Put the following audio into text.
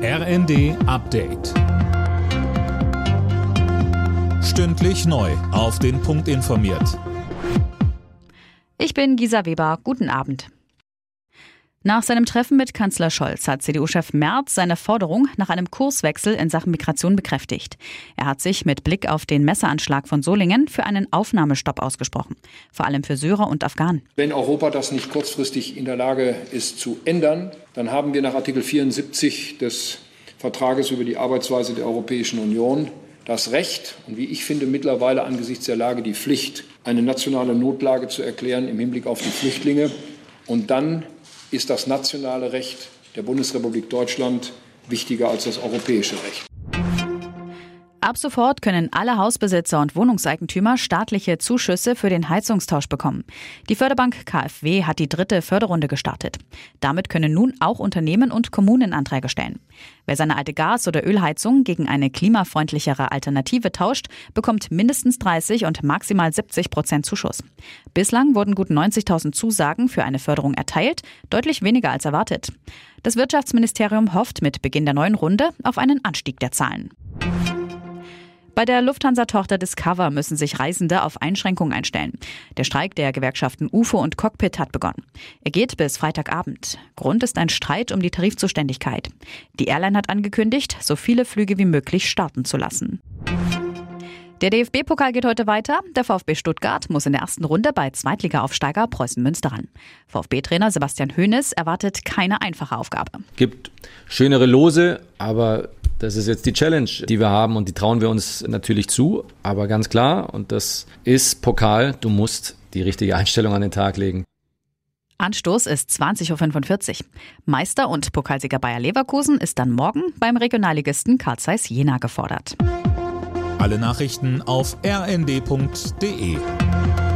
RND Update. Stündlich neu auf den Punkt informiert. Ich bin Gisa Weber. Guten Abend. Nach seinem Treffen mit Kanzler Scholz hat CDU-Chef Merz seine Forderung nach einem Kurswechsel in Sachen Migration bekräftigt. Er hat sich mit Blick auf den Messeranschlag von Solingen für einen Aufnahmestopp ausgesprochen. Vor allem für Syrer und Afghanen. Wenn Europa das nicht kurzfristig in der Lage ist zu ändern, dann haben wir nach Artikel 74 des Vertrages über die Arbeitsweise der Europäischen Union das Recht und wie ich finde mittlerweile angesichts der Lage die Pflicht, eine nationale Notlage zu erklären im Hinblick auf die Flüchtlinge. Und dann ist das nationale Recht der Bundesrepublik Deutschland wichtiger als das europäische Recht. Ab sofort können alle Hausbesitzer und Wohnungseigentümer staatliche Zuschüsse für den Heizungstausch bekommen. Die Förderbank KfW hat die 3. Förderrunde gestartet. Damit können nun auch Unternehmen und Kommunen Anträge stellen. Wer seine alte Gas- oder Ölheizung gegen eine klimafreundlichere Alternative tauscht, bekommt mindestens 30 und maximal 70% Zuschuss. Bislang wurden gut 90.000 Zusagen für eine Förderung erteilt, deutlich weniger als erwartet. Das Wirtschaftsministerium hofft mit Beginn der neuen Runde auf einen Anstieg der Zahlen. Bei der Lufthansa-Tochter Discover müssen sich Reisende auf Einschränkungen einstellen. Der Streik der Gewerkschaften UFO und Cockpit hat begonnen. Er geht bis Freitagabend. Grund ist ein Streit um die Tarifzuständigkeit. Die Airline hat angekündigt, so viele Flüge wie möglich starten zu lassen. Der DFB-Pokal geht heute weiter. Der VfB Stuttgart muss in der ersten Runde bei Zweitliga-Aufsteiger Preußen Münster ran. VfB-Trainer Sebastian Hoeneß erwartet keine einfache Aufgabe. Gibt schönere Lose, aber das ist jetzt die Challenge, die wir haben und die trauen wir uns natürlich zu. Aber ganz klar, und das ist Pokal, du musst die richtige Einstellung an den Tag legen. Anstoß ist 20.45 Uhr. Meister und Pokalsieger Bayer Leverkusen ist dann morgen beim Regionalligisten Carl Zeiss Jena gefordert. Alle Nachrichten auf rnd.de.